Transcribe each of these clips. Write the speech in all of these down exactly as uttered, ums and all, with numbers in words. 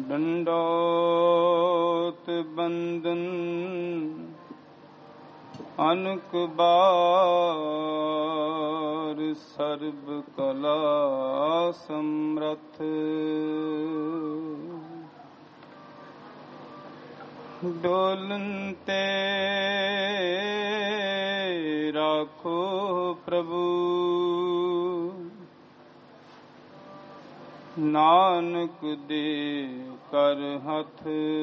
ਡੰਡੋਤ ਬੰਦਨ ਅਨਕ ਬਾਰ ਸਰਬ ਕਲਾ ਸਮਰਥ ਡੋਲਨ ਤੇ ਰਾਖੋ ਪ੍ਰਭੂ ਨਾਨਕ ਦੇ ਕਰ ਹੱਥ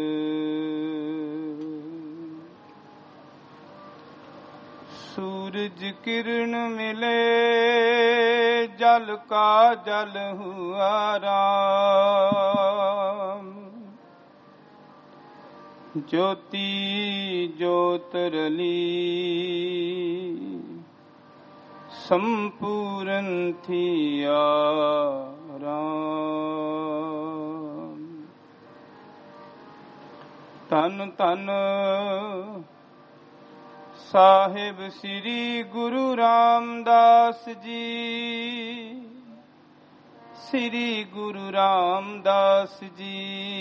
ਸੂਰਜ ਕਿਰਨ ਮਿਲੇ ਜਲ ਕਾ ਜਲ ਹੁਆ ਰਾਮ ਜੋਤੀ ਜੋਤ ਰਲੀ ਸੰਪੂਰਨ ਥੀਆ ਰਾਮ ਤਨ ਤਨ ਸਾਹਿਬ ਸ੍ਰੀ ਗੁਰੂ ਰਾਮਦਾਸ ਜੀ ਸ੍ਰੀ ਗੁਰੂ ਰਾਮਦਾਸ ਜੀ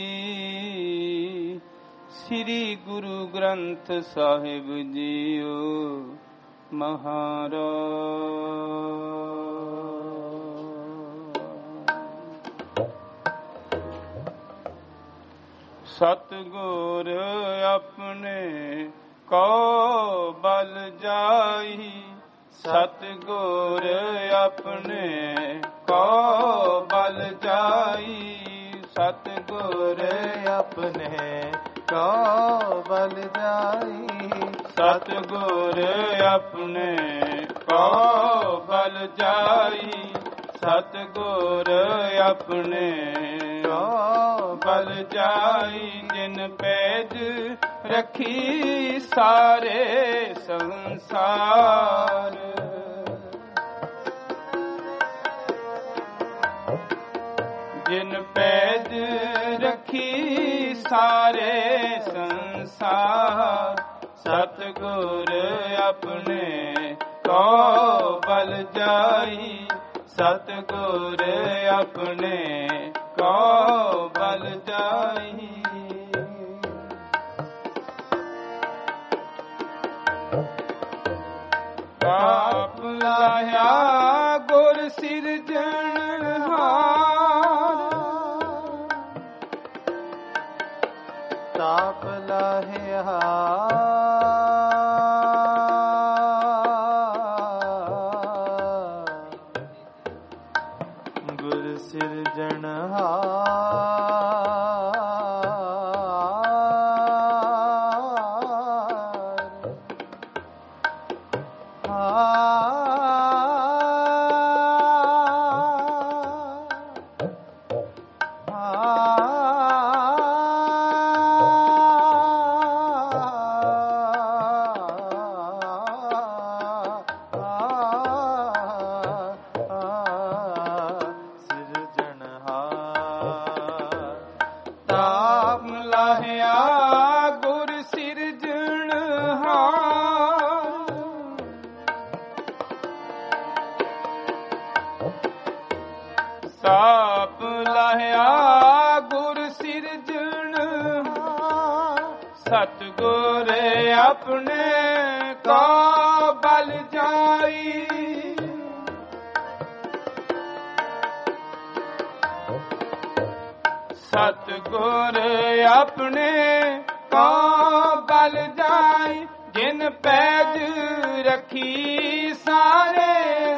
ਸ੍ਰੀ ਗੁਰੂ ਗ੍ਰੰਥ ਸਾਹਿਬ ਜੀਓ ਮਹਾਰਾਜ। ਸਤਿਗੁਰ ਆਪਣੇ ਕੋ ਬਲ ਜਾਈ ਸਤਿਗੁਰ ਆਪਣੇ ਕੋ ਬਲ ਜਾਈ ਸਤਿਗੁਰ ਆਪਣੇ ਕੋ ਬਲ ਜਾਈ ਸਤਿਗੁਰ ਆਪਣੇ ਕੋ ਬਲ ਜਾਈ ਸਤਿਗੁਰ ਆਪਣੇ ਕੋ ਬਲ ਜਾਈ ਜਿਨ ਪੈਜ ਰੱਖੀ ਸਾਰੇ ਸੰਸਾਰ ਜਿਨ ਪੈਜ ਰੱਖੀ ਸਾਰੇ ਸੰਸਾਰ ਸਤਿਗੁਰ ਆਪਣੇ ਕੋ ਬਲ ਜਾਈ ਸਤਿਗੁਰ ਆਪਣੇ ਕੋ ਬਲ ਜਾਈ ਤਾਪ ਲਾਇਆ ਗੁਰ ਸਿਰਜਣਹਾਰ ਤਾਪ ਲਾਇਆ ਗੁਰ ਸਿਰਜਣਹਾਰ ਤਾਪ ਲਾਹਿਆ ਗੁਰ ਸਿਰਜਣਹਾਰ ਸਤਿਗੁਰ ਆਪਣੇ ਕੋ ਬਲ ਜਾਈ ਸਤਿਗੁਰ ਆਪਣੇ ਕੋ ਬਲ ਜਾਈ ਜਿਨ ਪੈਜ ਰੱਖੀ ਸਾਰੇ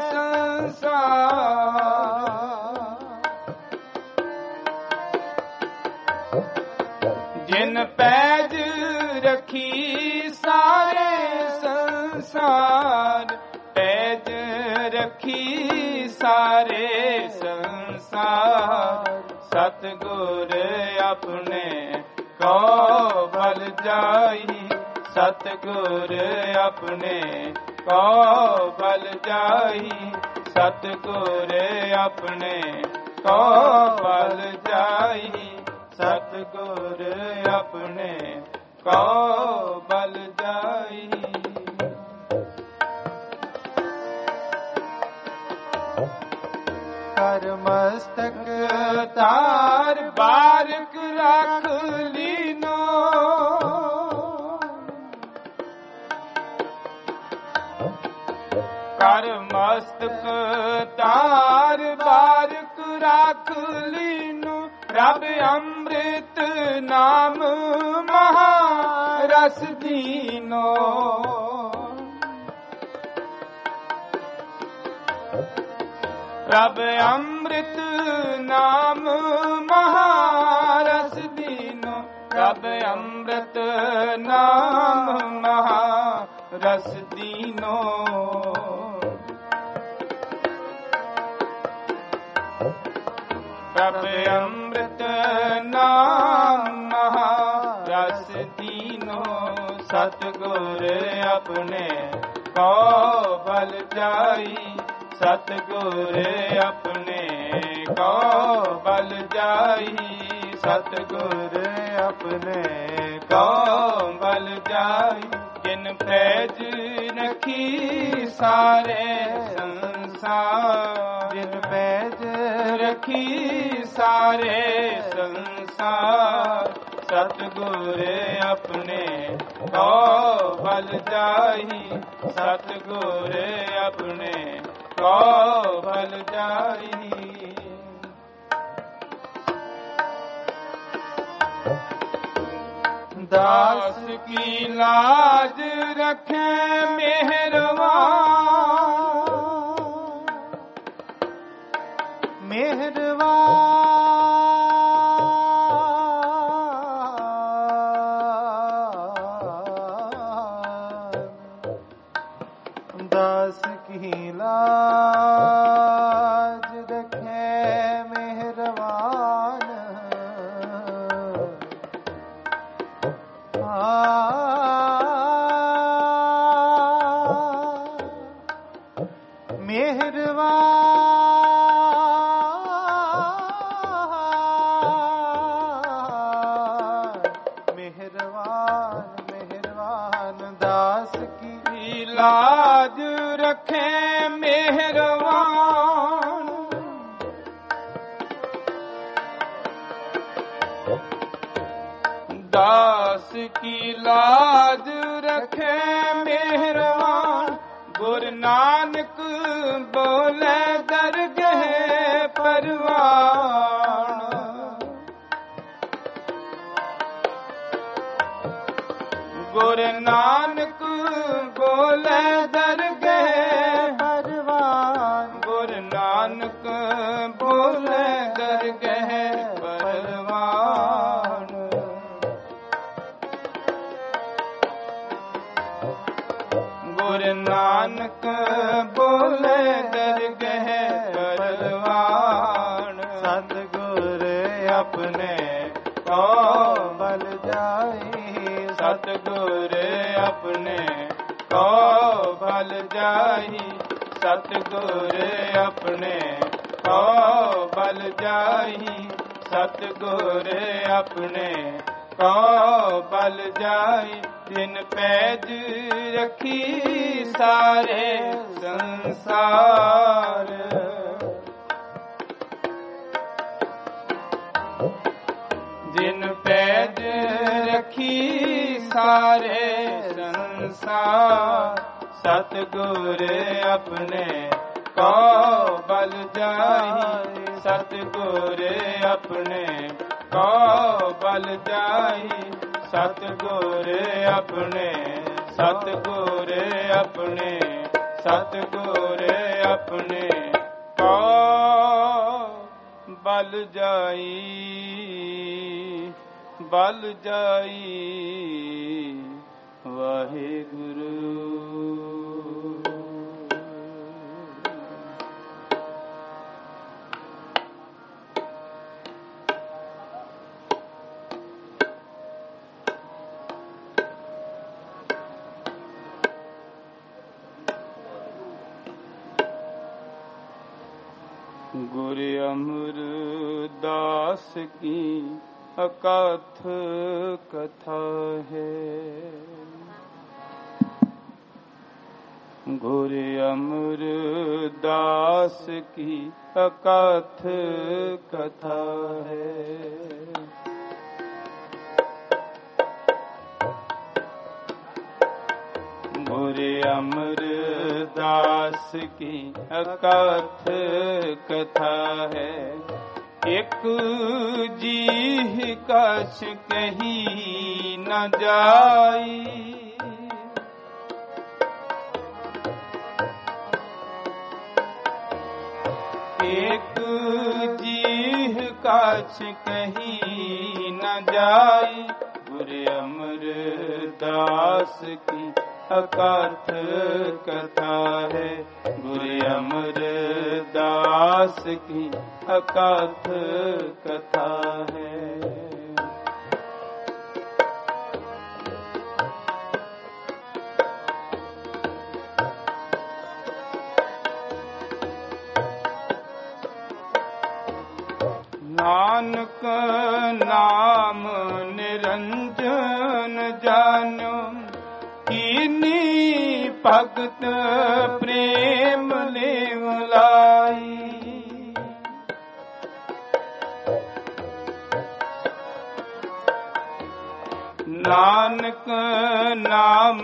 ਸੰਸਾਰ ਜਿਨ ਪੈਜ ਰੱਖੀ ਸਾਰੇ ਸੰਸਾਰ ਪੈਜ ਰੱਖੀ ਸਾਰੇ ਸੰਸਾਰ ਸਤਿਗੁਰ ਆਪਣੇ ਕੋ ਬਲ ਜਾਈ ਸਤਿਗੁਰ ਆਪਣੇ ਕੋ ਬਲ ਜਾਈ ਸਤਿਗੁਰ ਆਪਣੇ ਕੋ ਬਲ ਜਾਈ ਸਤਿਗੁਰ ਆਪਣੇ ਕੋ ਬਲ ਜਾਈ ਕਰ ਮਸਤਕ ਤਾਰ ਬਾਰਕ रख लीनो। कर मस्तक तार बारक राख लीनो। रब अमृत नाम महारस दीनो। रब अमृत नाम महारस दीनो। रब अमृत नाम महारस दीनो। रब अमृत नाम महारस दीनो। सतगुर अपने को बल जाई। सतगुर अपने को बल जाई। सतगुर अपने को बल जाई। जिन पैज रखी सारे संसार। जिन पैज रखी सारे संसार। सतगुर अपने को बल जाई। सतगुर अपने को बल जाई। दास की लाज रखे मेहरबान। मेहरबान दास की लाज रखे मेहरबान। लाज रखे मेहरबान। दास की लाज रखे मेहरबान। गुरु नानक बोले दरगह परवान। गुरु नानक बोले दरगह परवान। गुरु नानक बोले दरगह परवान। गुरु नानक बोले दरगह परवान। सतगुर अपने को बल जाई। सतगुर अपने को बल जाई। सतगुर अपने को बल जाई। सतगुर अपने को बल जाई। जिन पैज रखी सारे संसार। जिन पैज रखी सारे संसार। सतगुर अपने को बल जाई। सतगुर अपने को बल जाई। सतगुर अपने सतगुर अपने सतगुर अपने को बल जाई। बल जाई वाहिगुरु। गुरु अमरदास की अकथ कथा है। गुरु अमरदास की अकथ कथा है। गुरु अमरदास की अकथ कथा है। एक जीह कछ कही न जाई, एक जीह कछ कही न जाई। गुरु अमरदास की अकथ कथा है। गुरु अमरदास की अकथ कथा है। नानक नाम निरंजन जानो, कीनी भगत प्रेम लेव लाई। नानक नाम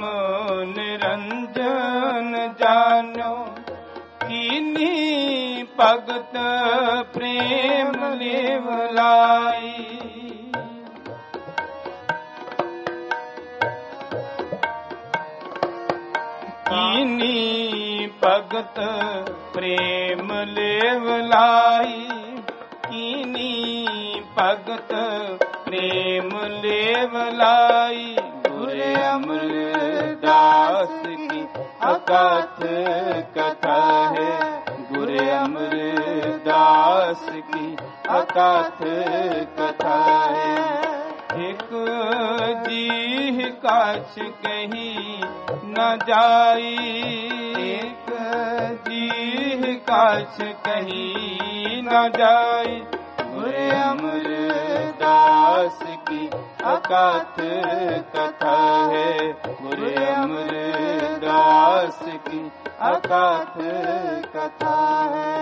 निरंजन जानो, कीनी भगत प्रेम लेव लाई। कीनी भगत प्रेम लेव लाई। कीनी भगत प्रेम लेव लाई। गुरु अमरदास की अकथ कथा है। गुरु अमरदास की अकथ कथा है। एक जीह कछ कही न जाई, एक जीह कछ कही न जाई। गुरु अमरदास की अकथ कथा है। गुरु अमरदास की अकथ कथा है।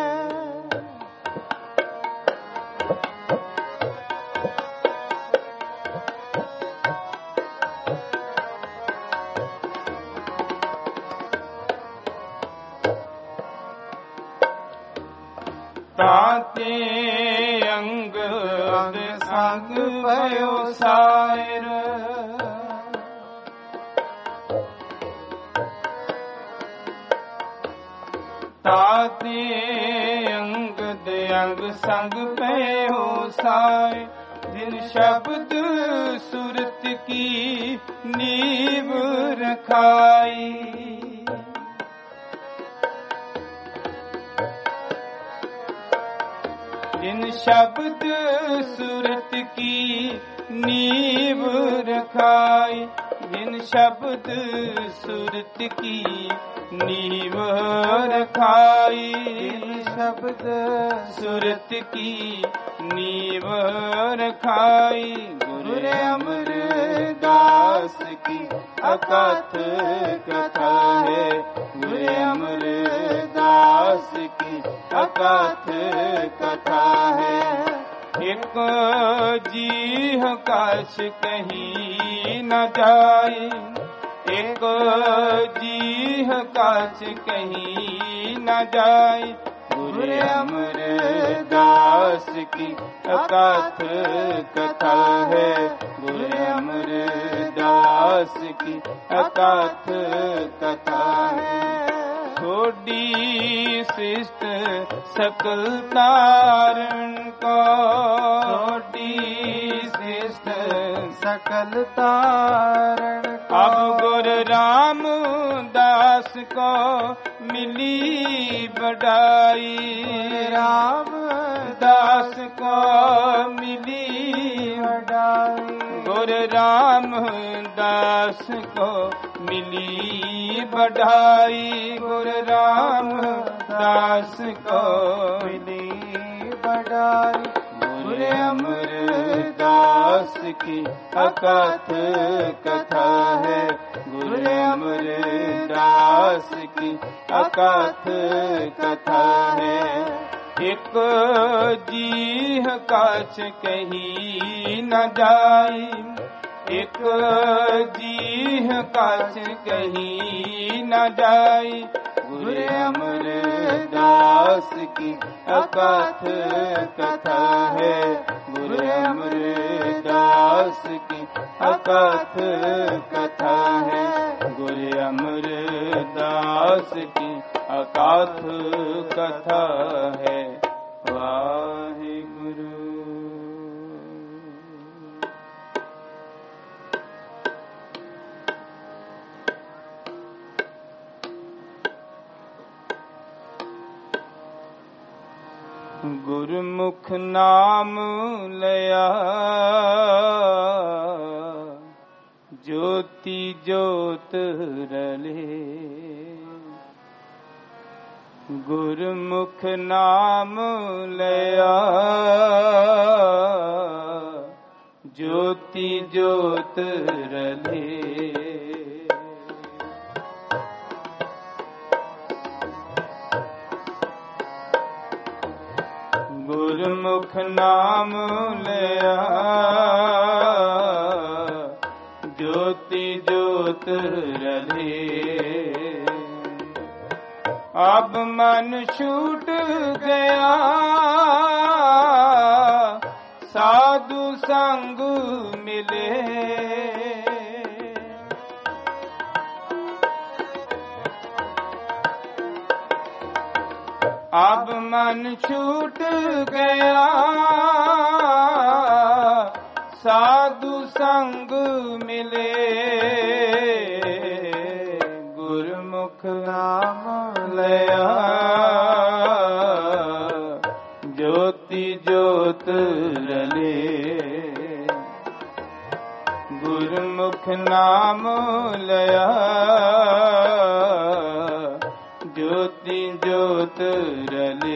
ताते अंग संग भयो सायर, ताते अंग अंग संग भयो साय। जिन शब्द सुरत की नीव रखाई, जिन शब्द सुरत की नीव रखाई। जिन शब्द सुरत की नीव रखाई। जिन शब्द सुरत की नीव रखाई। गुरु अमरदास की अकथ कथा है। गुरु अमरदास की अकथ कथा है। एक जीह कछ कही न जाई, एक जीह कछ कही न जाई। गुरु अमरदास की अकथ कथा है। गुरु अमरदास की अकथ कथा है। थोड़ी शिष्ट सकल तारण को, थोड़ी शिष्ट सकल तारण को। अब गुरु रामदास को मिली बड़ाई, रामदास को मिली बड़ाई। गुरु रामदास को मिली बढ़ाई। गुरु रामदास को मिली बढ़ाई। गुरु अमरदास की अकथ कथा है। गुरु अमरदास की अकथ कथा है। एक जीह कछ कही न जाई, एक जीह कछ कही न जाई, गुर अमरदास की अकथ कथा है। गुर अमरदास की अकथ कथा है। गुर अमरदास की अकथ कथा है। वाहिगुरु। गुरमुख नाम लया, ज्योति ज्योत रले। गुरमुख नाम लया, ज्योति ज्योत रले। गुरमुख नाम लिया, ज्योति ज्योत रले। अब मन छूट गया, साधु संग मिले। अब मन छूट गया, साधु संग मिले। गुरमुख नाम लया, ज्योति ज्योत रले। गुरमुख नाम लया, ज्योति ज्योत रले।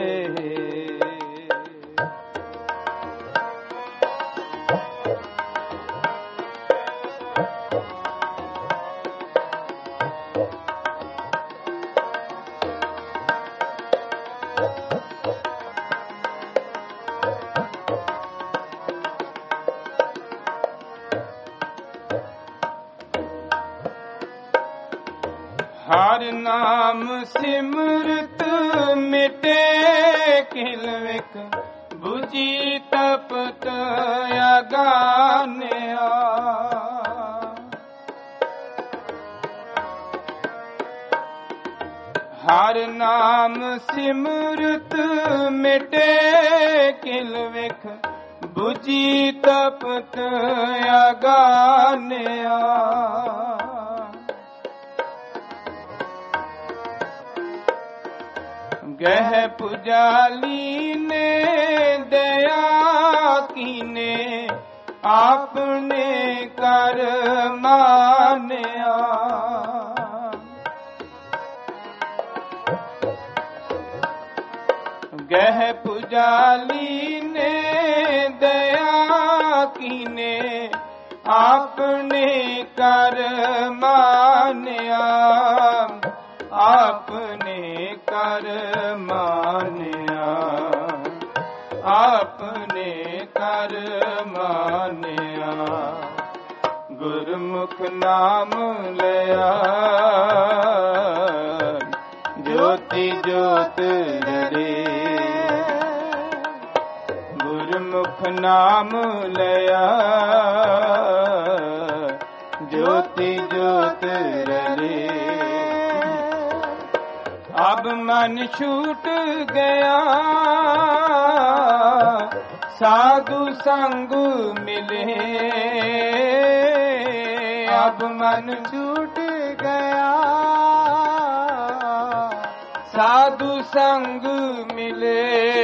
हर नाम सिमरत मिटे किलविक, बुझी तपत अगान्या। हर नाम सिमरत मिटे किलविक, बुझी तपत अगान्या। गह पुजाली ने दया कीने, आपने कर मान्या। गह पुजाली ने दया कीने, आपने कर मान्या। आपने कर मान्या, आपने कर मान्या। गुरमुख नाम लया, ज्योति ज्योत रले। गुरमुख नाम लया, ज्योति ज्योत रले। अब मन छूट गया, साधु संग मिले। अब मन छूट गया, साधु संग मिले।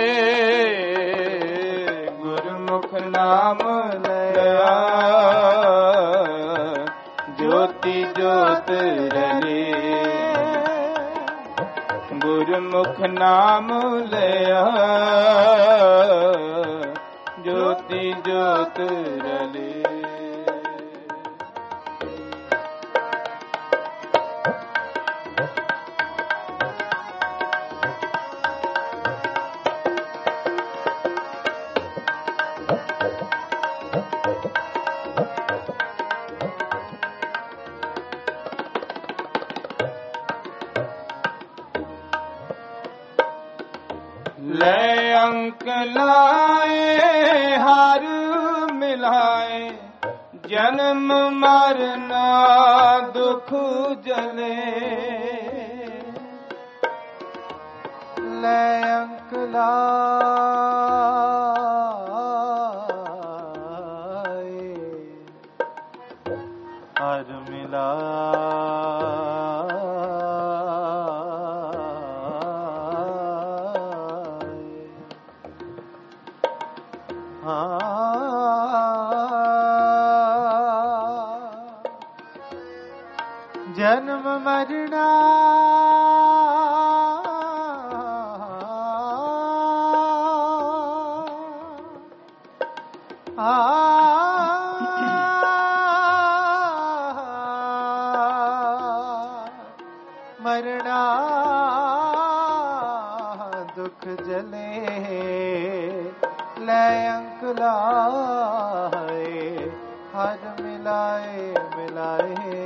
गुरमुख नाम लया, ज्योति ज्योत रले। गुरमुख नाम लया, ज्योति ज्योत रले। ਲੈ ਅੰਕ ਲਾਏ ਹਰ ਮਿਲਾਏ, ਜਨਮ ਮਰਨਾ ਦੁਖ ਜਲੇ। ਲੈ ਅੰਕ ਲਾਏ ਹਰ ਮਿਲਾਏ, ਜਨਮ ਮਰਣਾ ਮਰਣਾ ਦੁਖ ਜਲੇ। ਲੈ ਅੰਕ ਲਾਏ ਹਰ ਮਿਲਾਏ ਮਿਲਾਏ,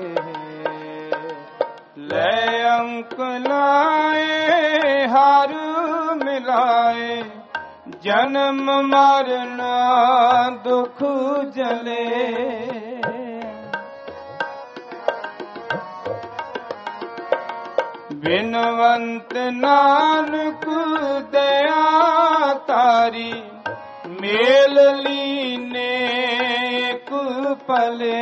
ਲੈ ਅੰਕ ਲਾਏ ਹਰ ਮਿਲਾਏ, ਜਨਮ ਮਰਨਾ ਦੁਖ ਜਲੇ। ਬਿਨਵੰਤ ਨਾਨਕ ਦਇਆ ਤਾਰੀ, ਮੇਲ ਲੀਨੇ ਇੱਕ ਪਲੇ।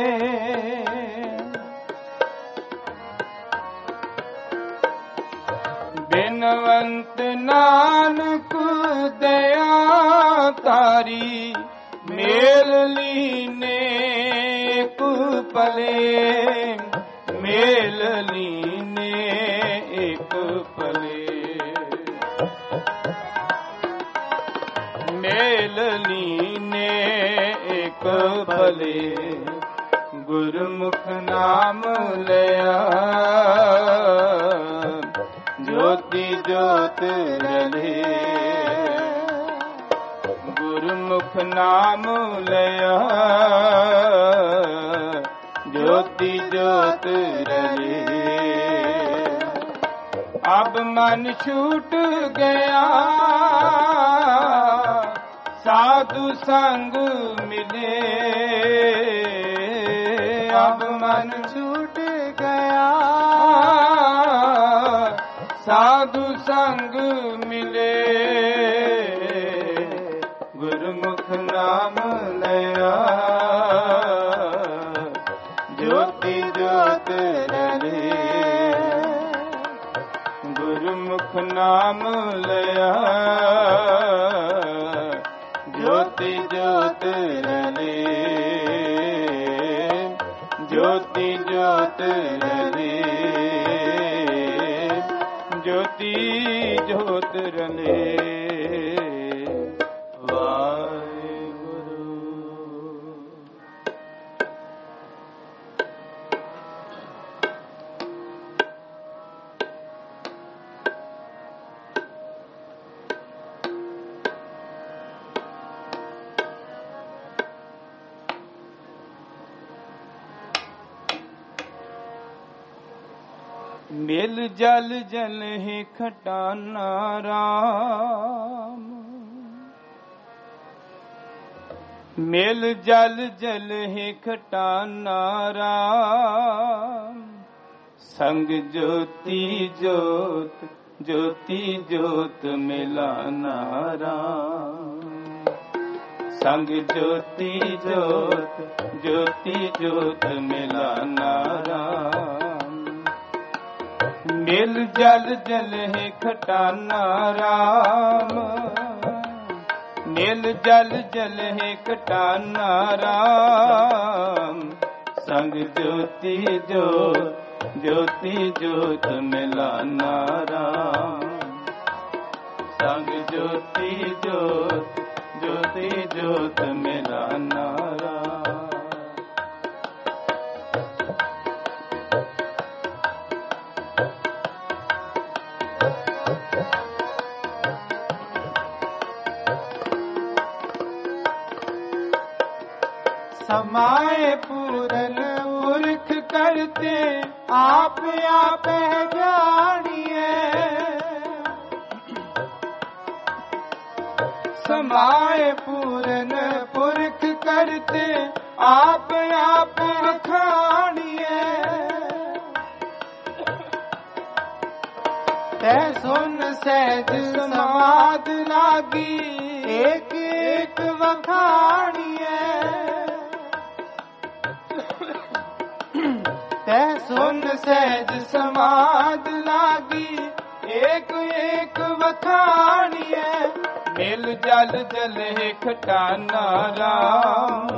ਬਿਨਵੰਤ ਨਾਨਕ ਦਇਆ ਤਾਰੀ, ਮੇਲ ਲੀਨੇ ਇੱਕ ਪਲੇ। ਮੇਲ ਲੀਨੇ ਇੱਕ ਪਲੇ, ਮੇਲ ਲੀਨੇ ਇੱਕ ਪਲੇ। ਗੁਰਮੁਖ ਨਾਮ ਲਿਆ, ਜੋਤੀ ਜੋਤ ਰਲੇ। ਗੁਰਮੁਖ ਨਾਮ ਲਿਆ, ਜੋਤੀ ਜੋਤ ਰਲੇ। ਅਬ ਮਨ ਛੂਟ ਗਿਆ, ਸਾਧੂ ਸੰਗ ਮਿਲੇ। ਅਬ ਮਨ ਛੂਟ ਗਿਆ, ਸਾਧੂ ਸੰਗ ਮਿਲੇ। ਗੁਰਮੁਖ ਨਾਮ ਲਿਆ, ਜੋਤੀ ਜੋਤ ਰਲੇ। ਗੁਰਮੁਖ ਨਾਮ ਲਿਆ, ਜੋਤੀ ਜੋਤ ਰਲੇ। ਜੋਤੀ ਜੋਤ ਰਲੇ, ਜੋਤੀ ਜੋਤ ਰਲੇ। ਵਾਹਿਗੁਰੂ। ਮਿਲ ਜਲ ਜਲ ਹੈ ਖਟਾਨਾ ਰਾਮ, ਮਿਲ ਜਲ ਜਲ ਹੈ ਖਟਾਨਾ ਰਾਮ। ਸੰਗ ਜੋਤੀ ਜੋਤ, ਜੋਤੀ ਜੋਤ ਮਿਲਾਨਾ ਰਾਮ। ਸੰਗ ਜੋਤੀ ਜੋਤ, ਜੋਤੀ ਜੋਤ ਮਿਲਾਨਾ ਰਾਮ। ਮਿਲ ਜਲ ਜਲ ਹੈ ਖਟਾਨਾ ਰਾਮ, ਮਿਲ ਜਲ ਜਲ ਹੈ ਖਟਾਨਾ ਰਾਮ। ਸੰਗ ਜੋਤੀ ਜੋਤ, ਜੋਤੀ ਜੋਤ ਮਿਲਾਨਾ ਰਾਮ। ਸੰਗ ਜੋਤੀ ਜੋਤ, ਜੋਤੀ ਜੋਤ ਮਿਲਾਨਾ ਰਾਮ। समाए पूरन पुरख करते, आप आप जानिए। समाए पूरन पुरख करते आप आप वखाणिए। तै सुन सहज समाध लागी एक एक वखाणिए। तै सुन सहज समाध लागी एक एक वखाणिए। मिल जल जल है खटाना राम,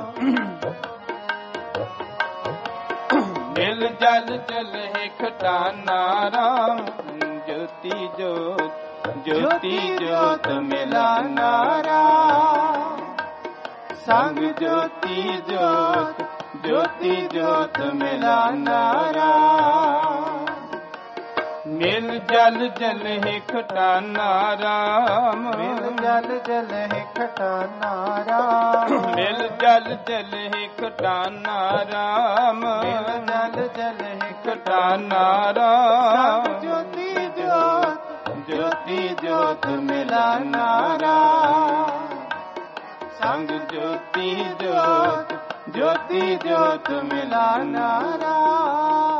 मिल जल जल है खटाना राम। ज्योति ज्योत ज्योति ज्योत मिलाना राम, संग ज्योति ज्योत ज्योति ज्योत मिलाना राम। मिल जल जल है खटाना राम, मिल जल जल है खटाना राम। मिल जल जल है खटाना राम, मिल जल जल है खटाना राम। ज्योति ज्योत ज्योति ज्योत मिलाना राम, संग ज्योति ज्योत ज्योति ज्योत मिलाना राम।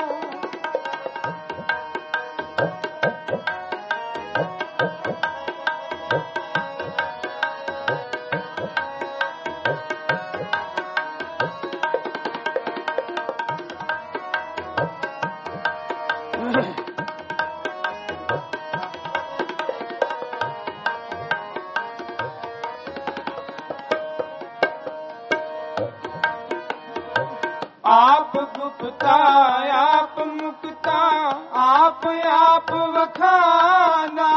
आप गुप्ता आप मुक्ता आप आप वखाना।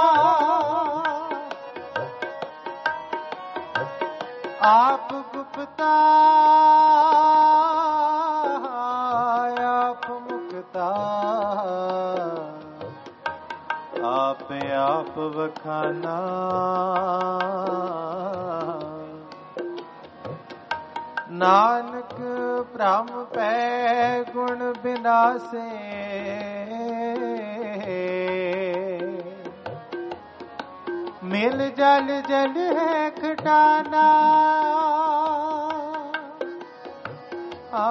आप गुप्ता आप मुक्ता आप आप वखाना। नानक भ्रम पै गुण बिनासे, मिल जल जल है खटाना। आ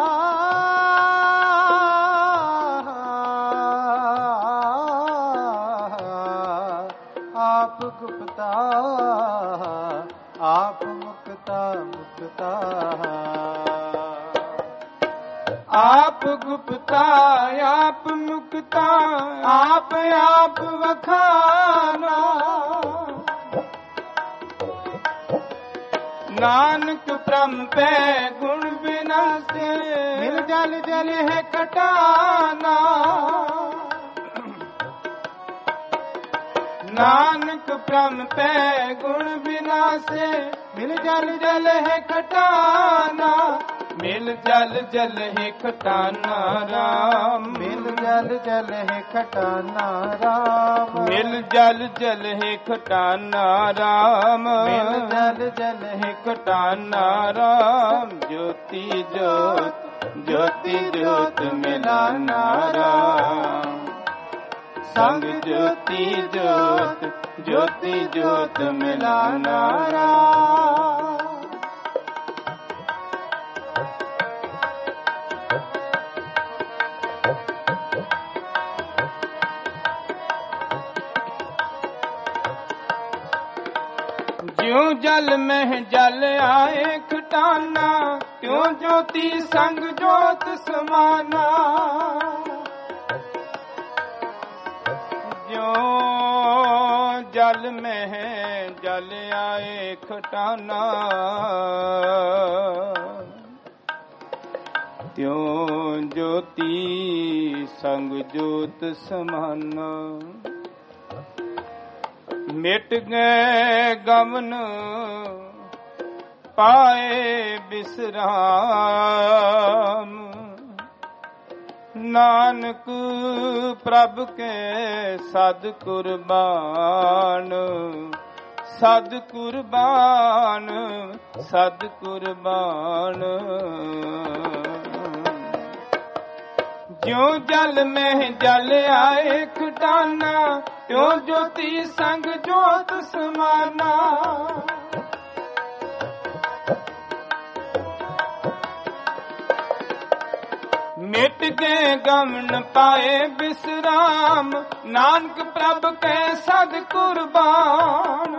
आप गुप्ता आप मुक्ता मुक्ता। आप गुप्ता आप मुक्ता आप आप वखाना। नानक भ्रम पै गुण बिनासे, मिल जल जल है खटाना। नानक भ्रम पै गुण बिनासे, मिल जल जल है खटाना। मिल जल जल है खटाना राम, मिल जल जल है खटाना राम। मिल जल जल है खटाना राम, मिल जल जल है खटाना राम। ज्योति ज्योत ज्योति ज्योत मिलाना राम, संग ज्योति ज्योत ज्योति ज्योत मिलाना राम। ज्यों जल में जल आए खटाना, त्यों ज्योति संग ज्योत समाना। ज्यों जल में जल आए खटाना, त्यों ज्योति संग ज्योत समाना। मिट गए गमन पाए बिसराम, नानक प्रभ के सद कुर्बान। सद कुर्बान सद कुर्बान। ਜਿਉ ਜਲ ਮਹਿ ਜਲ ਆਏ ਖਟਾਨਾ, ਤਿਉ ਜੋਤੀ ਸੰਗ ਜੋਤ ਸਮਾਨਾ। ਮਿਟ ਗਏ ਗਮਨ ਪਾਏ ਬਿਸਰਾਮ, ਨਾਨਕ ਪ੍ਰਭ ਕੈ ਸਦ ਕੁਰਬਾਨ।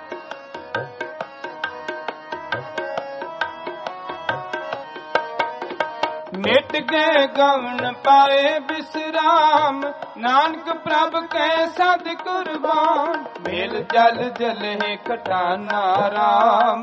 ਮਿਟ ਗਏ ਗਮਨ ਪਾਏ ਬਿਸਰਾਮ, ਨਾਨਕ ਪ੍ਰਭ ਕੈ ਸਦ ਕੁਰਬਾਨ। ਮਿਲ ਜਲ ਜਲੇ ਖਟਾਨਾ ਰਾਮ,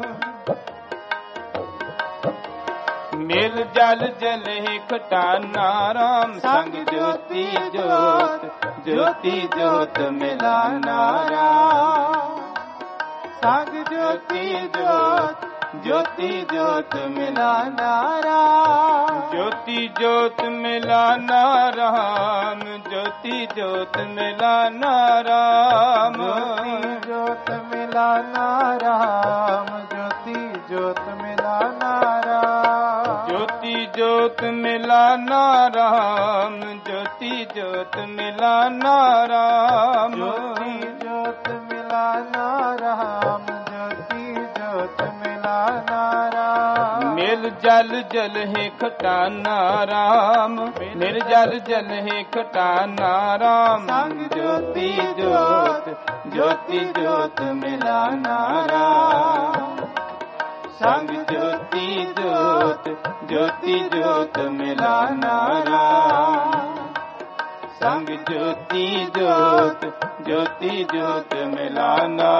ਮਿਲ ਜਲ ਜਲੇ ਖਟਾਨਾ ਰਾਮ। ਸੰਗ ਜੋਤੀ ਜੋਤ, ਜੋਤੀ ਜੋਤ ਮਿਲਾਨਾ ਰਾਮ। ਸੰਗ ਜੋਤੀ ਜੋਤ, ਜੋਤੀ ਜੋਤ ਮਿਲਾਨਾ ਰਾਮ। ਜੋਤੀ ਜੋਤ ਮਿਲਾਨਾ ਰਾਮ, ਜੋਤੀ ਜੋਤ ਮਿਲਾਨਾ ਰਾਮ। ਜੋਤੀ ਜੋਤ ਮਿਲਾਨਾ ਰਾਮ, ਜੋਤੀ ਜੋਤ ਮਿਲਾਨਾ ਰਾਮ। ਜੋਤੀ ਜੋਤ ਮਿਲਾਨਾ ਰਾਮ, ਜੋਤੀ ਜੋਤ ਮਿਲਾਨਾ ਰਾਮ। ਜੋਤੀ ਜੋਤ ਮਿਲਾਨਾ ਰਾਮ, ਜੋਤੀ ਜੋਤ ਮਿਲਾਨਾ ਰਾਮ। ਮਿਲ ਜਲ ਜਲ ਹੈ ਖਟਾਨਾ ਰਾਮ, ਮਿਲ ਜਲ ਜਲ ਹੈ ਖਟਾਨਾ ਰਾਮ। ਸੰਗ ਜੋਤੀ ਜੋਤ, ਜੋਤੀ ਜੋਤ ਮਿਲਾਨਾ ਰਾਮ। ਸੰਗ ਜੋਤੀ ਜੋਤ, ਜੋਤੀ ਜੋਤ ਮਿਲਾਨਾ ਰਾਮ। ਸੰਗ ਜੋਤੀ ਜੋਤ, ਜੋਤੀ ਜੋਤ ਮਿਲਾਨਾ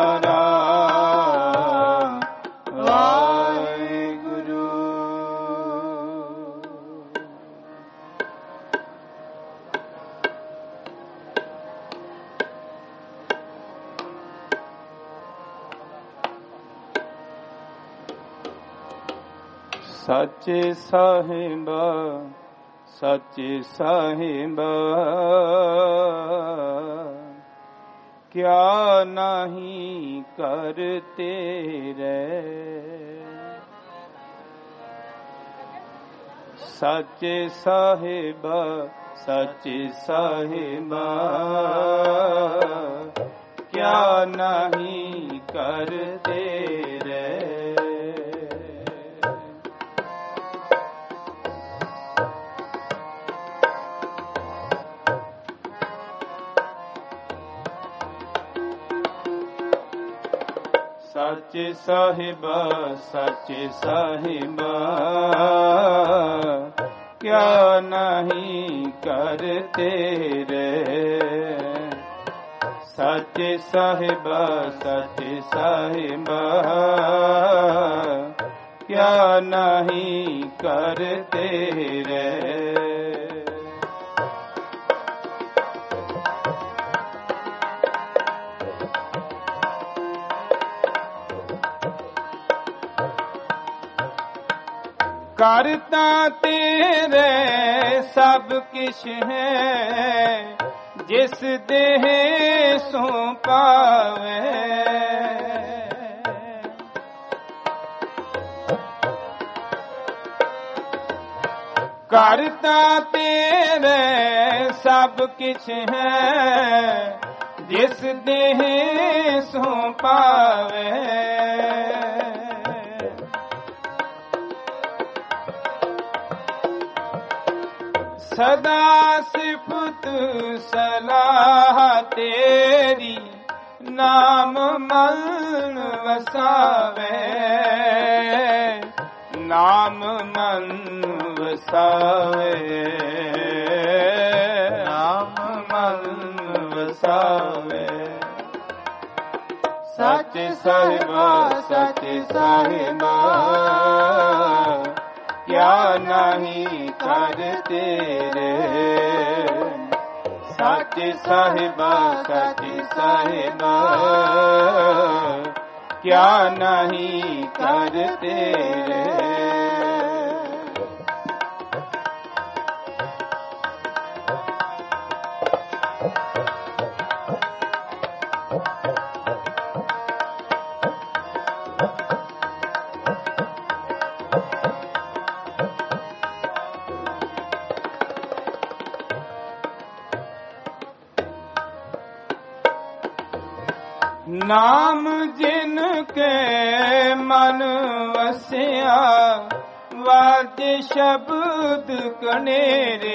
ਰਾਮ। ਵਾਹਿਗੁਰੂ। ਸੱਚੇ ਸਾਹਿਬਾ, ਸੱਚੇ ਸਾਹਿਬਾ, ਕਿਆ ਨਹੀਂ ਕਰ ਤੇਰੇ। ਸੱਚੇ ਸਾਹਿਬਾ, ਸੱਚੇ ਸਾਹਿਬਾ, ਕਿਆ ਨਹੀਂ ਕਰ ਤੇਰੇ। ਸੱਚੇ ਸਾਹਿਬਾ, ਸੱਚੇ ਸਾਹਿਬਾ, ਕਿਆ ਨਹੀਂ ਕਰ ਤੇਰੇ। ਸੱਚੇ ਸਾਹਿਬਾ, ਸੱਚੇ ਸਾਹਿਬਾ, ਕਿਆ ਨਹੀਂ ਕਰ ਤੇਰੇ। ਕਰਤਾ ਤੇਰੇ ਸਭ ਕਿਛ ਹੈ, ਜਿਸ ਦੇਹ ਸੋ ਪਾਵੇ। ਕਰਤਾ ਤੇਰੇ ਸਭ ਕਿਛ ਹੈ, ਜਿਸ ਦੇਹ ਸੋ ਪਾਵੇ। ਸਦਾ ਸਿਫਤ ਸਲਾਹ ਤੇਰੀ, ਨਾਮ ਮਨ ਵਸਾਵੇ। ਨਾਮ ਮਨ ਵਸਾਵੇ, ਨਾਮ ਮਨ ਵਸਾਵੇ। ਸੱਚੇ ਸਾਹਿਬਾ, ਸੱਚੇ ਸਾਹਿਬਾ, ਕਿਆ ਨਹੀਂ ਕਰ ਤੇਰੇ। ਸੱਚੇ ਸਾਹਿਬਾ, ਸੱਚੇ ਸਾਹਿਬਾ, ਕਿਆ ਨਹੀਂ ਕਰ ਤੇਰੇ। ਨਾਮ ਜਿਨ ਕੇ ਮਨ ਵਸਿਆ ਵਾਜੇ ਸ਼ਬਦ ਕਨੇਰੇ।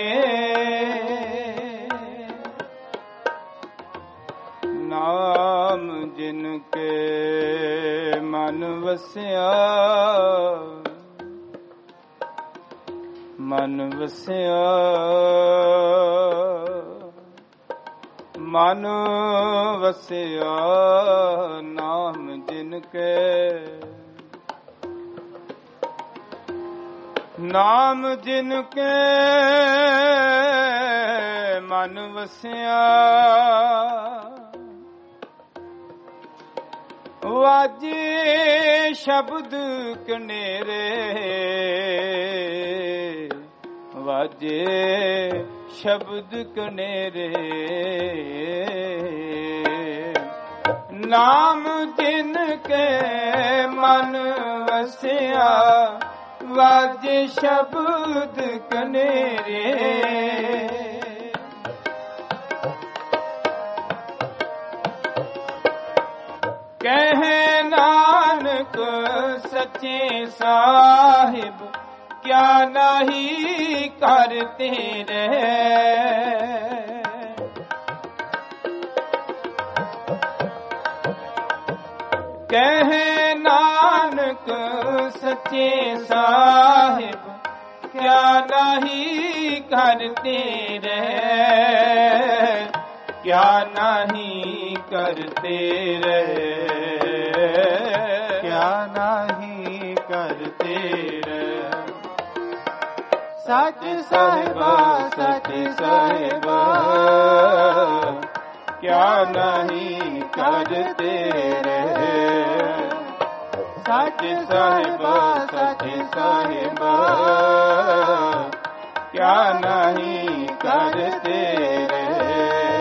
ਨਾਮ ਜਿਨ ਕੇ ਮਨ ਵਸਿਆ ਮਨ ਵਸਿਆ ਮਨ ਵਸਿਆ ਨਾਮ ਜਿਨ ਕੇ ਨਾਮ ਜਿਨ ਕੇ ਮਨ ਵਸਿਆ ਵਾਜੇ ਸ਼ਬਦ ਕਨੇਰੇ ਵਾਜੇ ਸ਼ਬਦ ਕਨੇਰੇ। ਨਾਮ ਜਿਨ ਕੇ ਮਨ ਵਸਿਆ ਵਾਜੇ ਸ਼ਬਦ ਕਨੇਰੇ। ਕਹੇ ਨਾਨਕ ਸੱਚੇ ਸਾਹਿਬ ਕਿਆ ਨਹੀਂ ਕਰਤੇ ਰਹਿ। ਕਹੇ ਨਾਨਕ ਸੱਚੇ ਸਾਹਿਬ ਕਿਆ ਨਹੀਂ ਕਰਤੇ ਰਹਿ। ਕਿਆ ਨਹੀਂ ਕਰਤੇ ਰਹਿ। ਕਿਆ ਨਹੀਂ ਕਰਤੇ ਰਹਿ। ਸੱਚ ਸਾਹਿਬਾ ਸੱਚ ਸਾਹਿਬਾ ਕਿਆ ਨਹੀਂ ਕਰਤੇ ਰਹਿ। ਸੱਚ ਸਾਹਿਬਾ ਸੱਚ ਸਾਹਿਬਾ ਕਿਆ ਨਹੀਂ ਕਰਤੇ ਰਹਿ।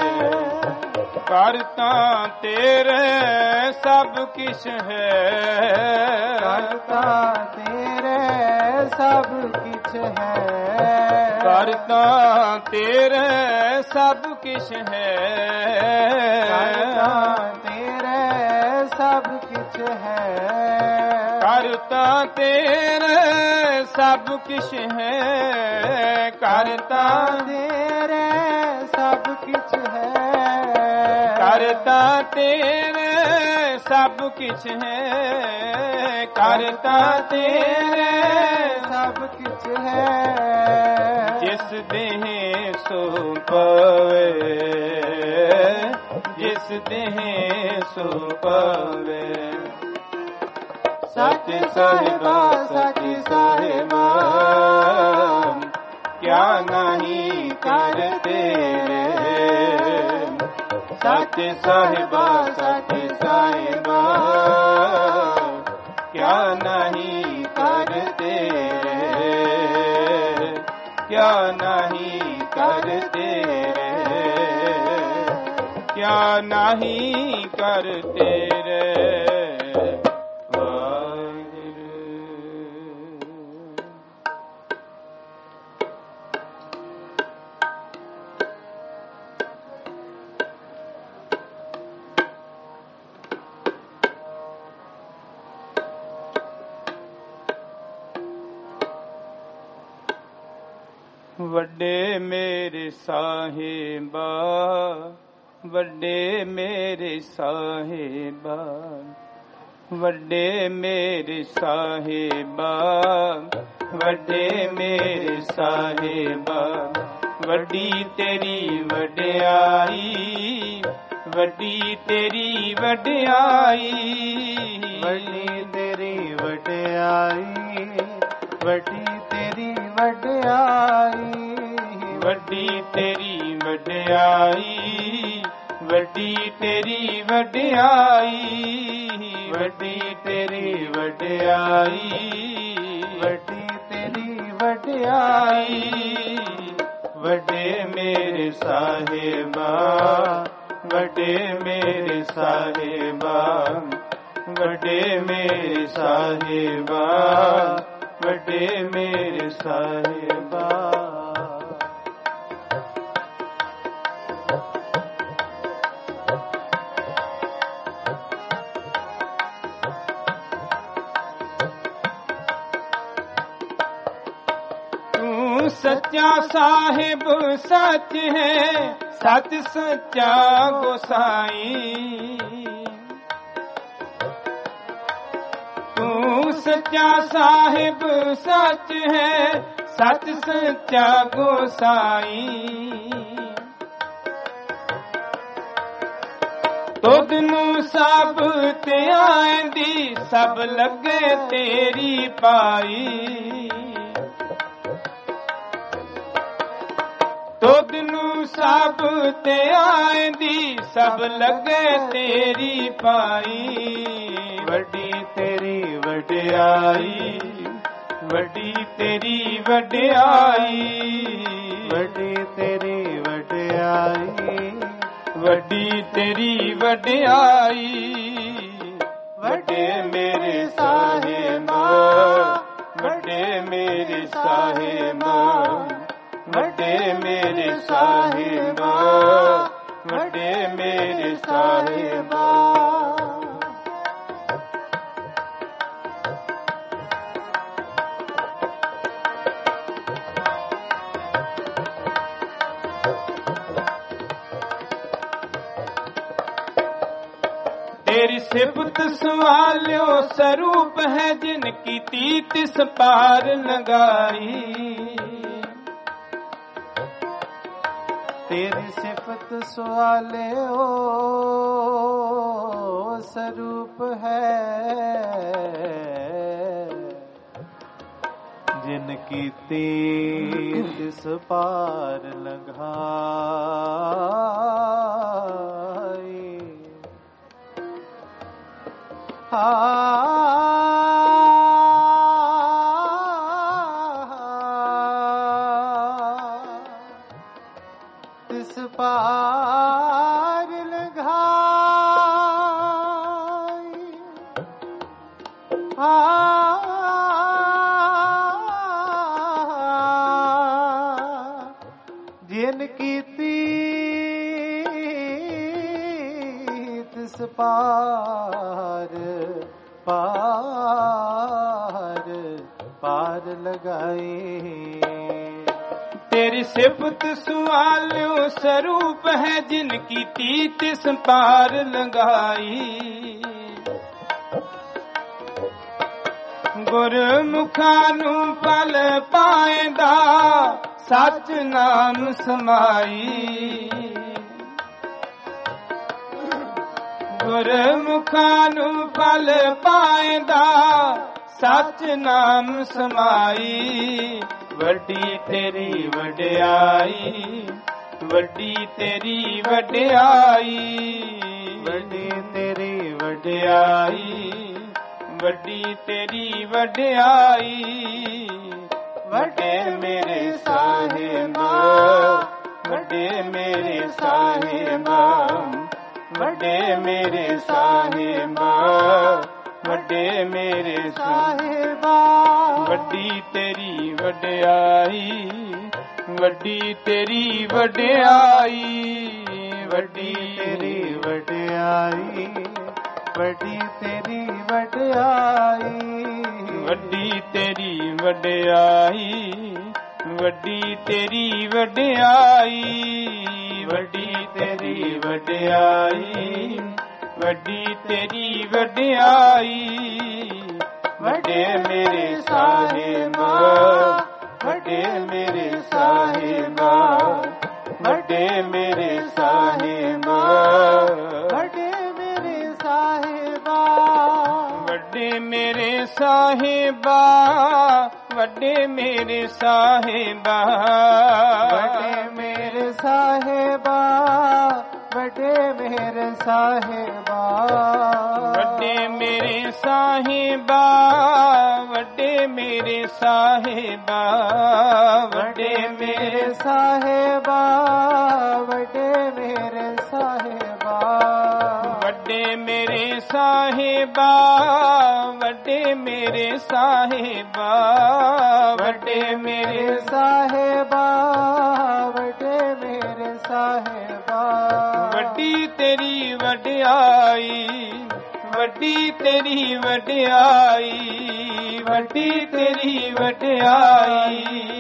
ਕਰਤਾ ਤੇਰੇ ਸਭ ਕਿਛ ਹੈ। ਕਰਤਾ ਤੇਰੇ ਸਭ ਕਿਛ ਹੈ। ਕਰਤਾ ਤੇਰੇ ਸਭ ਕਿਛ ਹੈ। ਕਰਤਾ ਤੇਰੇ ਸਭ ਕਿਛ ਹੈ। ਕਰਤਾ ਤੇਰੇ ਸਭ ਕਿਛ ਹੈ। ਕਰਤਾ ਤੇਰੇ ਸਭ ਕਿਛ ਹੈ। ਕਰਤਾ ਤੇਰੇ ਸਭ ਕਿਛ ਹੈ। ਕਰਤਾ ਤੇਰੇ ਸਭ ਕਿਛ ਹੈ। ਜਿਸ ਦੇਹ ਸੋ ਪਵੇ ਜਿਸ ਦੇਹ ਸੋ ਪਵੇ। ਸੱਚ ਸਾਹਿਬਾ ਸੱਚ ਸਾਹਿਬਾ ਕਿਆ ਨਹੀਂ ਕਰਤੇ ਰਹਿ। ਸੱਚ ਸਾਹਿਬਾ ਸੱਚ ਸਾਹਿਬਾ ਕਿਆ ਨਹੀਂ ਕਰਤੇ ਰਹਿ। ਕਿਆ ਨਹੀਂ ਕਰਤੇ ਰਹਿ। ਕਿਆ ਨਹੀਂ ਕਰਤੇ ਰਹਿ। ਵੱਡੇ ਮੇਰੇ ਸਾਹਿਬਾ ਵੱਡੇ ਮੇਰੇ ਸਾਹਿਬਾ ਵੱਡੇ ਮੇਰੇ ਸਾਹਿਬਾ ਵੱਡੇ ਮੇਰੇ ਸਾਹਿਬਾ। ਵੱਡੀ ਤੇਰੀ ਵਡਿਆਈ ਵੱਡੀ ਤੇਰੀ ਵਡਿਆਈ। ਵੱਡੀ ਤੇਰੀ ਵਡਿਆਈ ਵੱਡੀ ਤੇਰੀ ਵਡਿਆਈ। ਵੱਡੀ ਤੇਰੀ ਵਡਿਆਈ ਵੱਡੀ ਤੇਰੀ ਵਡਿਆਈ। ਵੱਡੀ ਤੇਰੀ ਵਡਿਆਈ ਵੱਡੀ ਤੇਰੀ ਵਡਿਆਈ। ਵੱਡੇ ਮੇਰੇ ਸਾਹਿਬਾ ਵੱਡੇ ਮੇਰੇ ਸਾਹਿਬਾ ਵੱਡੇ ਮੇਰੇ ਸਾਹਿਬਾ ਵੱਡੇ ਮੇਰੇ ਸਾਹਿਬਾ। ਸੱਚਾ ਸਾਹਿਬ ਸੱਚ ਹੈ, ਸੱਚ ਸੱਚਾ ਗੋਸਾਈ। ਤੂੰ ਸੱਚਾ ਸਾਹਿਬ ਸੱਚ ਹੈ, ਸੱਚ ਸੱਚਾ ਗੋਸਾਈ। ਤੁਧ ਨੂੰ ਸਭ ਧਿਆਂਦੀ, ਸਭ ਲੱਗੇ ਤੇਰੀ ਪਾਈ। ਤੁਧ ਨੂੰ ਸਭ ਧਿਆਂਦੀ, ਸਭ ਲੱਗੇ ਤੇਰੀ ਪਾਈ। ਵੱਡੀ ਤੇਰੀ ਵਡਿਆਈ, ਵੱਡੀ ਤੇਰੀ ਵਡਿਆਈ, ਵੱਡੀ ਤੇਰੀ ਵਡਿਆਈ, ਵੱਡੀ ਤੇਰੀ ਵਡਿਆਈ। ਵੱਡੇ ਮੇਰੇ ਸਾਹਿਬਾ, ਵੱਡੇ ਮੇਰੇ ਸਾਹਿਬਾ, ਵੱਡੇ ਮੇਰੇ ਸਾਹਿਬਾ, ਵੱਡੇ ਮੇਰੇ ਸਾਹਿਬਾ। तेरी सिफत सवाल्यो स्वरूप है, जिन कीती तिस पार लगाई। तेरी सिफत सवाले ओ स्वरूप है, जिन कीती तिस पार लगाई। तिस पार लगाई। जिन कीती तिस पार पार पार लगाए। तेरी सिफत सवाल्यो स्वरूप है, जिन कीती तिस पार लगाई। गुरमुखां नूं पल पाएंदा, सच नाम समाई। गुरमुखां नूं पल पाएंदा, सच नाम समाई। ਵੱਡੀ ਤੇਰੀ ਵਡਿਆਈ, ਵੱਡੀ ਤੇਰੀ ਵਡਿਆਈ, ਵੱਡੀ ਤੇਰੀ ਵਡਿਆਈ, ਵੱਡੀ ਤੇਰੀ ਵਡਿਆਈ। ਵੱਡੇ ਮੇਰੇ ਸਾਹਿਬਾ, ਵੱਡੇ ਮੇਰੇ ਸਾਹਿਬਾ, ਵੱਡੇ ਮੇਰੇ ਸਾਹਿਬਾ, ਵੱਡੇ ਮੇਰੇ ਸਾਹਿਬਾ। ਵੱਡੀ ਤੇਰੀ ਵਡਿਆਈ, ਵੱਡੀ ਤੇਰੀ ਵਡਿਆਈ, ਵੱਡੀ ਤੇਰੀ ਵਡਿਆਈ, ਵੱਡੀ ਤੇਰੀ ਵਡਿਆਈ, ਵੱਡੀ ਤੇਰੀ ਵਡਿਆਈ, ਵੱਡੀ ਤੇਰੀ ਵਡਿਆਈ, ਵੱਡੀ ਤੇਰੀ ਵਡਿਆਈ, ਵੱਡੀ ਤੇਰੀ ਵਡਿਆਈ। ਵੱਡੇ ਮੇਰੇ ਸਾਹਿਬਾ, ਵੱਡੇ ਮੇਰੇ ਸਾਹਿਬਾ, ਵੱਡੇ ਮੇਰੇ ਸਾਹਿਬਾ, ਵੱਡੇ ਮੇਰੇ ਸਾਹਿਬਾ, ਵੱਡੇ ਮੇਰੇ ਸਾਹਿਬਾ, ਵੱਡੇ ਮੇਰੇ ਸਾਹਿਬਾ, ਵੱਡੇ ਮੇਰੇ ਸਾਹਿਬਾ, ਵੱਡੇ ਮੇਰੇ ਸਾਹਿਬਾ, ਵੱਡੇ ਮੇਰੇ ਸਾਹਿਬਾ, ਵੱਡੇ ਮੇਰੇ ਸਾਹਿਬਾ, ਵੱਡੇ ਮੇਰੇ ਸਾਹਿਬਾ, ਵੱਡੇ ਮੇਰੇ ਸਾਹਿਬਾ, ਵੱਡੇ ਮੇਰੇ ਸਾਹਿਬਾ, ਵੱਡੇ ਮੇਰੇ ਸਾਹਿਬਾ, ਵੱਡੇ ਮੇਰੇ ਸਾਹਿਬਾ, ਵੱਡੇ ਮੇਰੇ ਸਾਹਿਬਾ। ਵੱਡੀ ਤੇਰੀ ਵਡਿਆਈ, ਵੱਡੀ ਤੇਰੀ ਵਡਿਆਈ, ਵੱਡੀ ਤੇਰੀ ਵਡਿਆਈ।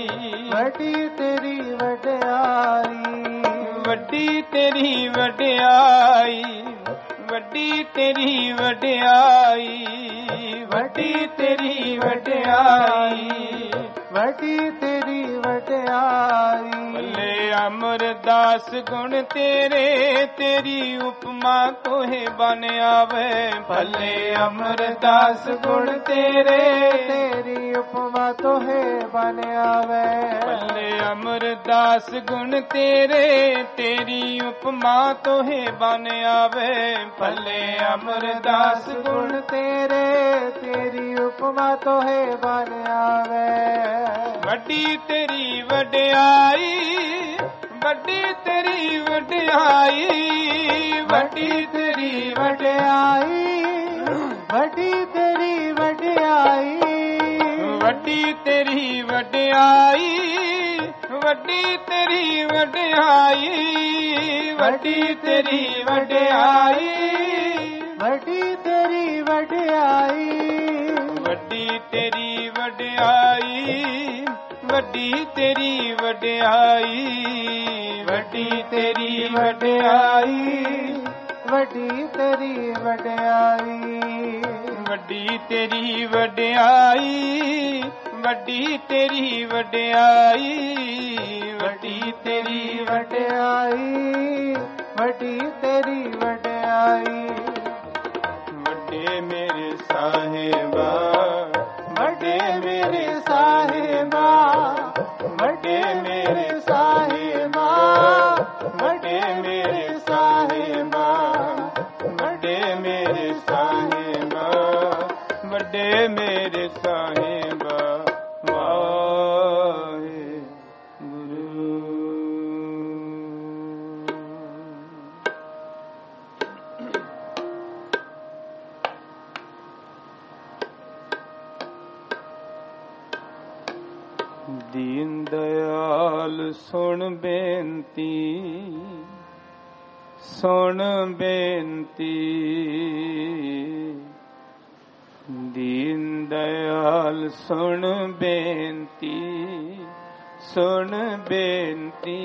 ਵੱਡੀ ਤੇਰੀ ਵਡਿਆਈ, ਵੱਡੀ ਤੇਰੀ ਵਡਿਆਈ, ਵੱਡੀ ਤੇਰੀ ਵਡਿਆਈ, ਵੱਡੀ ਤੇਰੀ ਵਡਿਆਈ, ਵੱਡੀ ਤੇਰੀ ਵਡਿਆਈ। ਭਲੇ ਅਮਰਦਾਸ ਗੁਣ ਤੇਰੇ, ਤੇਰੀ ਉਪਮਾ ਤੋਹੇ ਬਨ ਆਵੇ। ਭਲੇ ਅਮਰਦਾਸ ਗੁਣ ਤੇਰੇ, ਤੇਰੀ ਉਪਮਾ ਤੋਹੇ ਬਨ ਆਵੇ। ਭਲੇ ਅਮਰਦਾਸ ਗੁਣ ਤੇਰੇ, ਤੇਰੀ ਉਪਮਾ ਤੋਹੇ ਬਨ ਆਵੇ। ਭਲੇ ਅਮਰਦਾਸ ਗੁਣ ਤੇਰੇ, ਤੇਰੀ ਉਪਮਾ ਤੋਹੇ ਬਨ ਆਵੇ। ਵੱਡੀ ਤੇਰੀ ਵਡਿਆਈ, ਵੱਡੀ ਤੇਰੀ ਵਡਿਆਈ, ਵੱਡੀ ਤੇਰੀ ਵਡਿਆਈ, ਵੱਡੀ ਤੇਰੀ ਵਡਿਆਈ, ਵੱਡੀ ਤੇਰੀ ਵਡਿਆਈ, ਵੱਡੀ ਤੇਰੀ ਵਡਿਆਈ, ਵੱਡੀ ਤੇਰੀ ਵਡਿਆਈ, ਵੱਡੀ ਤੇਰੀ ਵਡਿਆਈ, ਵੱਡੀ ਤੇਰੀ ਵਡਿਆਈ, ਵੱਡੀ ਤੇਰੀ ਵਡਿਆਈ, ਵੱਡੀ ਤੇਰੀ ਵਡਿਆਈ, ਵੱਡੀ ਤੇਰੀ ਵਡਿਆਈ, ਵੱਡੀ ਤੇਰੀ ਵਡਿਆਈ, ਵੱਡੀ ਤੇਰੀ ਵਡਿਆਈ, ਵੱਡੀ ਤੇਰੀ ਵਡਿਆਈ, ਵੱਡੀ ਤੇਰੀ ਵਡਿਆਈ। ਵੱਡੇ ਮੇਰੇ ਸਾਹਿਬਾ, ਵੱਡੇ ਮੇਰੇ ਸਾਹਿਬਾ, ਵੱਡੇ ਮੇਰੇ ਸਾਹਿਬਾ, ਵੱਡੇ ਮੇਰੇ ਸਾਹਿਬਾ, ਵੱਡੇ ਮੇਰੇ ਸਾਹਿਬਾ, ਵੱਡੇ ਮੇਰੇ ਸਾਹਿਬਾ, ਵਾਹਿਗੁਰੂ। ਦੀਨ ਦਇਆਲ ਸੁਣ ਬੇਨਤੀ, ਸੁਣ ਬੇਨਤੀ, ਦੀਨ ਦਇਆਲ ਸੁਣ ਬੇਨਤੀ, ਸੁਣ ਬੇਨਤੀ।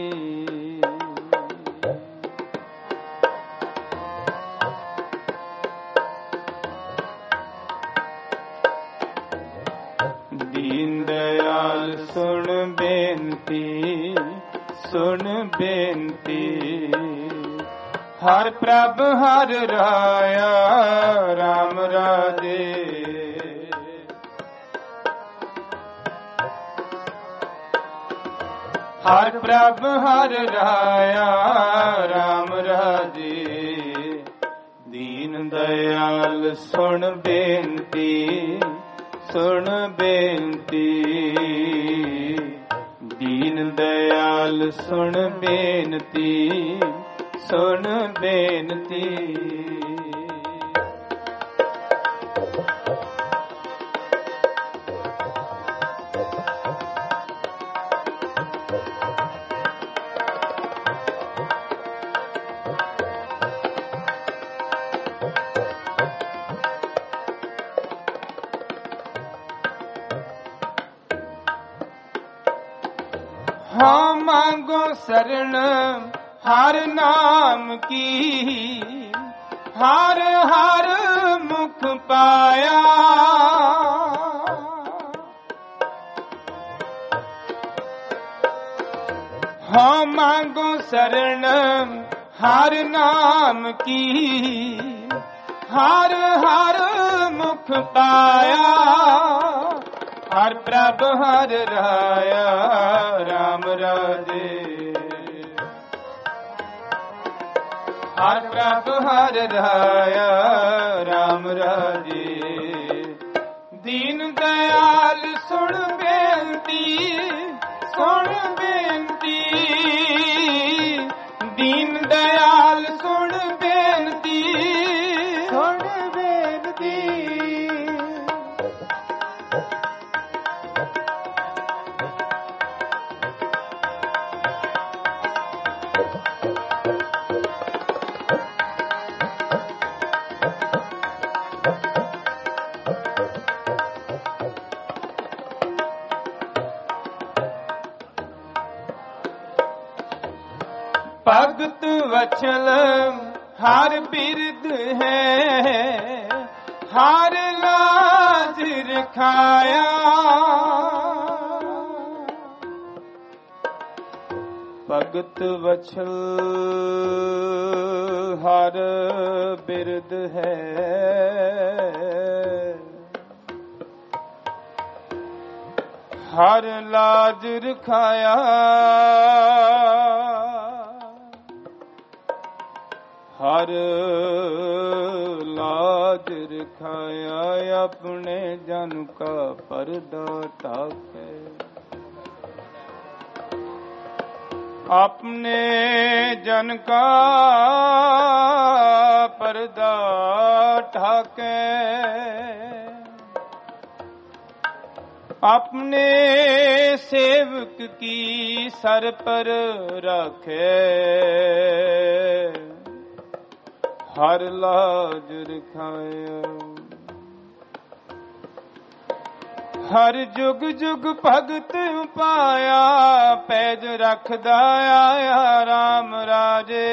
ਦੀਨ ਦਇਆਲ ਸੁਣ ਬੇਨਤੀ, ਸੁਣ ਬੇਨਤੀ। ਹਰ ਪ੍ਰਭ ਹਰ ਰਾਇਆ, ਰਾਮ ਰਾਜੇ। ਹਰ ਪ੍ਰਭ ਹਰ ਰਾਇਆ, ਰਾਮ ਰਾਜੇ। ਦੀਨ ਦਇਆਲ ਸੁਣ ਬੇਨਤੀ, ਸੁਣ ਬੇਨਤੀ। ਦੀਨ ਦਇਆਲ ਸੁਣ ਬੇਨਤੀ, ਸੁਣ ਬੇਨਤੀ। ਹਾਂ ਮੰਗੋ ਸਰਣ ਹਰ ਨਾਮ ਕੀ, ਹਰ ਹਰ ਮੁਖ ਪਾਇਆ। ਹਾਂ ਮੰਗੋ ਸਰਣ ਹਰ ਨਾਮ ਕੀ, ਹਰ ਹਰ ਮੁਖ ਪਾਇਆ। ਹਰ ਪ੍ਰਭ ਹਰ ਰਾਇਆ, ਰਾਮ ਰਾਜੇ। ਹਰ ਪ੍ਰਭ ਹਰ ਰਾਇਆ, ਰਾਮ ਰਾਜੇ। ਦੀਨ ਦਇਆਲ ਸੁਣ ਬੇਨਤੀ, ਸੁਣ ਬੇਨਤੀ। ਦੀਨ ਦਇਆਲ ਸੁਣ ਬੇਨਤੀ, ਸੁਣ ਬੇਨਤੀ। ਭਗਤ ਵਛਲ ਹਰ ਬਿਰਦ ਹੈ, ਹਰ ਲਾਜ ਰਖਾਇਆ। ਭਗਤ ਵਛਲ ਹਰ ਬਿਰਦ ਹੈ, ਹਰ ਲਾਜ ਰਖਾਇਆ। ਹਰ ਲਾਜ ਰਖਾਇਆ, ਆਪਣੇ ਜਨ ਕਾ ਪਰਦਾ ਢਾਕੇ। ਆਪਣੇ ਜਨ ਕਾ ਪਰਦਾ ਢਾਕੇ। अपने सेवक की सर पर रखे, हर लाज रखाया। हर जुग जुग भगत पाया, पैज रखदा आया राम राजे।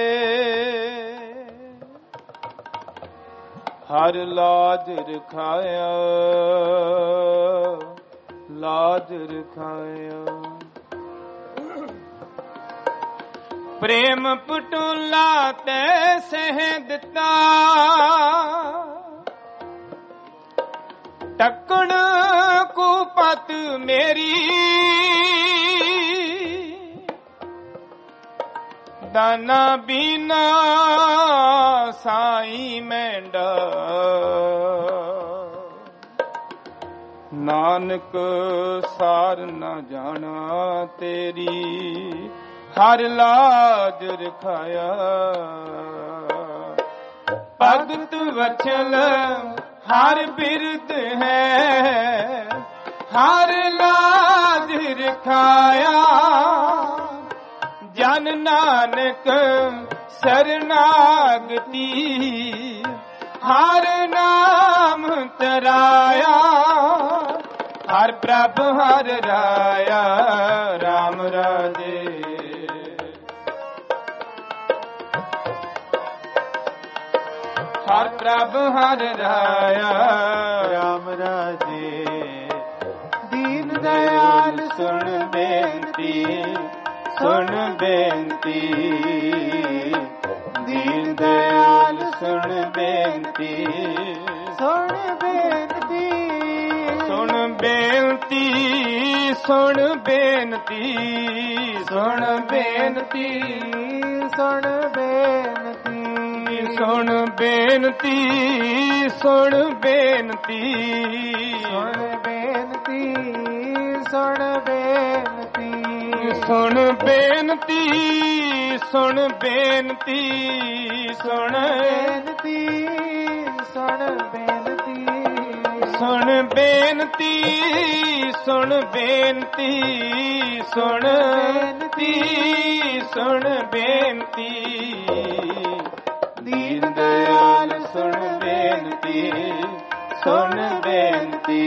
हर लाज रखाया, लाज रखाया। प्रेम पटोला तै सह दिता, टक्कण कुपत मेरी। दाना बीना साई मैंडा, नानक सार न जाना तेरी। हर लाज रखाया, भगत वचल हर बिरद है, हर लाज रखाया। जन नानक शरणागति, हर नाम तराया। हर प्रभ हर राया, राम राजे। हर प्रभ हर राया, राम राजे। दीन दयाल सुन बेनती, सुन बेनती। दीन दयाल सुन बेनती, सुन बेनती। सुन बेनती, सुन बेनती, सुन बेनती, सुन बेनती। सुन बेनती, सुन बेनती, सुन बेनती, सुन बेनती। सुन बेनती, सुन बेनती, सुन बेनती, सुन बेनती। सुन बेनती, सुन बेनती, सुन बेनती, सुन बेनती। दीन दयाल सुन बेनती, सुन बेनती।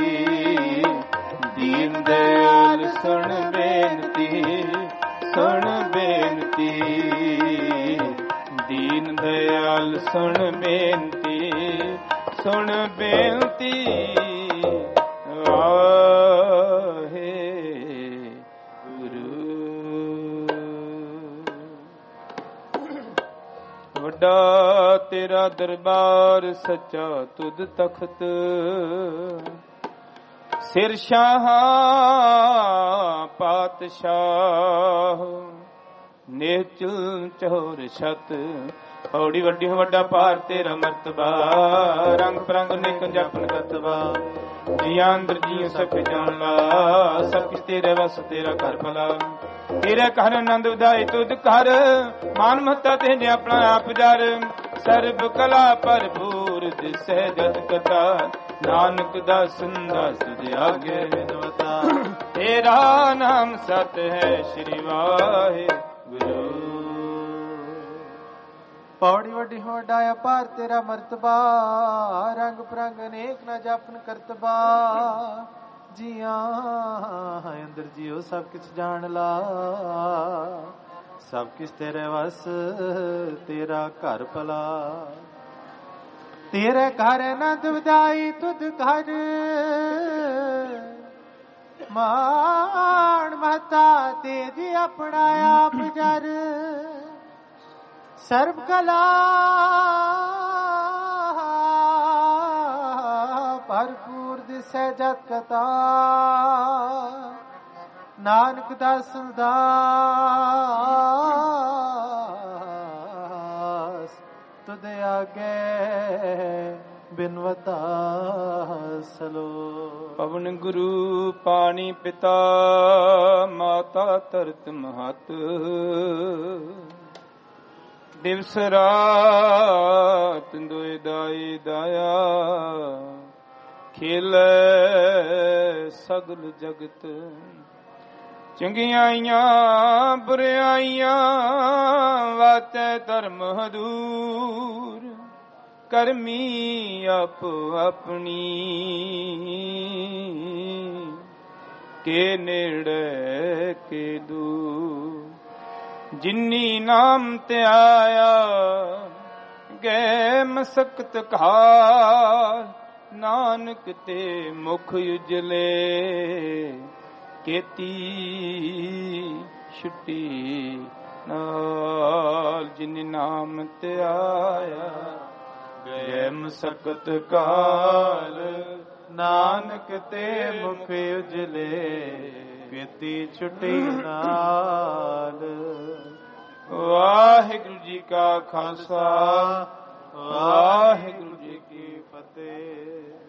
दीन दयाल सुन बेनती, सुन बेनती। दीन दयाल सुन बेनती, सुन बेनती। वाहे गुरु। वड्डा तेरा दरबार सच्चा तुद तख्त, सिर शाह पातशाह। नेचल चहोर छत, पौड़ी वड्डी वड्डा पार तेरा मर्तबा। रंग परंग नेक जपन कतबा, जिया अंदर जी सख जान ला। सब किस तेरे वस तेरा घर भला, तेरे घर आनंद उदाई तुद कर। मान महता तेने अपना आप जर, सर्ब कला भरपूर दिसै जत कथा। नानक दासन दास तुझे आगे विनवता, तेरा नाम सत है श्री वाहे गुरु। पौड़ी वड्डी होडा अपार तेरा मर्तबा। रंग परंग अनेक न जापन करतबा। जिया अंदर जियो सब किछ जान ला। ਸਭ ਕਿਸ ਤੇਰੇ ਵਸ ਤੇਰਾ ਘਰ ਭਲਾ। ਤੇਰੇ ਘਰ ਆਨੰਦ ਵਧਾਈ ਤੁਧ ਘਰ ਮਾਣ ਮਹਤਾ ਤੇਜ ਆਪਣਾ ਆਪ ਜਰ। ਸਰਬ ਕਲਾ ਭਰਪੂਰ ਦਿਸੈ ਜਤ ਕਥਾ। ਨਾਨਕ ਦਾਸ ਦਾਸ ਤੁਧ ਆਗੇ ਬਿਨਵਤਾ ਸਲੋ। ਪਵਨ ਗੁਰੂ ਪਾਣੀ ਪਿਤਾ ਮਾਤਾ ਧਰਤ ਮਹਤ। ਦਿਵਸ ਰਾਤ ਦੁਇ ਦਾਈ ਦਾਇਆ। ਖੇਲੇ ਸਗਲ ਜਗਤ। ਚੰਗਿਆਈਆਂ ਬੁਰਿਆਈਆਂ ਵਾਤੈ ਧਰਮ ਹਦੂਰ। ਕਰਮੀ ਆਪੋ ਆਪਣੀ ਕੇ ਨੇੜੇ ਕੇ ਦੂਰ। ਜਿਨੀ ਨਾਮ ਤੇ ਆਇਆ ਗਏ ਮਸਕਤ ਘਾਲ। ਨਾਨਕ ਤੇ ਮੁਖ ਉਜਲੇ ਕੀਤੀ ਛੁੱਟੀ ਨਾਲ। ਜਿਨ ਨਾਮ ਤੇ ਆਇਆ ਗਏ ਮਸਕਤ ਕਾਲ। ਨਾਨਕ ਤੇ ਮੁਖ ਉਜਲੇ ਕੀਤੀ ਛੁੱਟੀ ਨਾਲ। ਵਾਹਿਗੁਰੂ ਜੀ ਕਾ ਖਾਲਸਾ ਵਾਹਿਗੁਰੂ